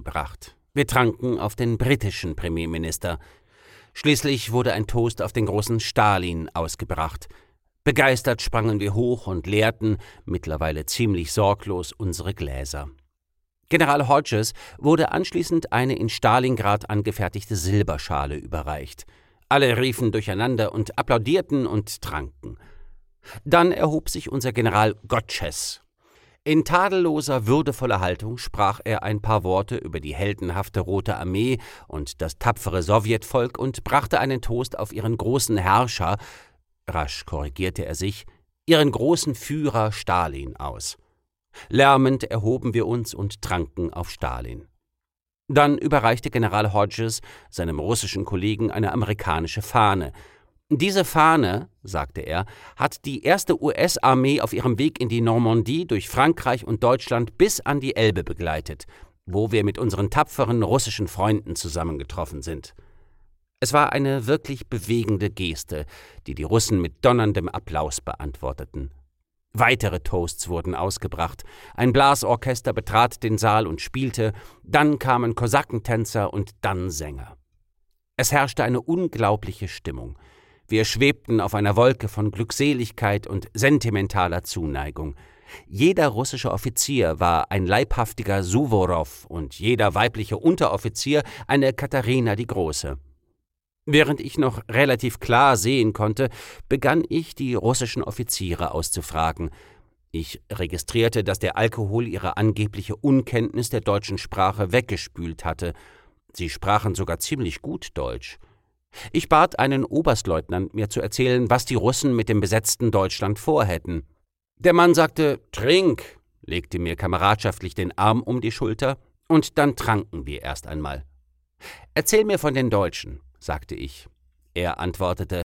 ausgebracht. Wir tranken auf den britischen Premierminister. Schließlich wurde ein Toast auf den großen Stalin ausgebracht. Begeistert sprangen wir hoch und leerten, mittlerweile ziemlich sorglos, unsere Gläser. General Hodges wurde anschließend eine in Stalingrad angefertigte Silberschale überreicht. Alle riefen durcheinander und applaudierten und tranken. Dann erhob sich unser General Gotches. In tadelloser, würdevoller Haltung sprach er ein paar Worte über die heldenhafte Rote Armee und das tapfere Sowjetvolk und brachte einen Toast auf ihren großen Herrscher, rasch korrigierte er sich, ihren großen Führer Stalin aus. Lärmend erhoben wir uns und tranken auf Stalin. Dann überreichte General Hodges seinem russischen Kollegen eine amerikanische Fahne. Diese Fahne, sagte er, hat die erste US-Armee auf ihrem Weg in die Normandie durch Frankreich und Deutschland bis an die Elbe begleitet, wo wir mit unseren tapferen russischen Freunden zusammengetroffen sind. Es war eine wirklich bewegende Geste, die die Russen mit donnerndem Applaus beantworteten. Weitere Toasts wurden ausgebracht, ein Blasorchester betrat den Saal und spielte, dann kamen Kosakentänzer und dann Sänger. Es herrschte eine unglaubliche Stimmung. Wir schwebten auf einer Wolke von Glückseligkeit und sentimentaler Zuneigung. Jeder russische Offizier war ein leibhaftiger Suworow und jeder weibliche Unteroffizier eine Katharina die Große. Während ich noch relativ klar sehen konnte, begann ich, die russischen Offiziere auszufragen. Ich registrierte, dass der Alkohol ihre angebliche Unkenntnis der deutschen Sprache weggespült hatte. Sie sprachen sogar ziemlich gut Deutsch. Ich bat einen Oberstleutnant, mir zu erzählen, was die Russen mit dem besetzten Deutschland vorhätten. Der Mann sagte, »Trink«, legte mir kameradschaftlich den Arm um die Schulter, und dann tranken wir erst einmal. »Erzähl mir von den Deutschen«, sagte ich. Er antwortete,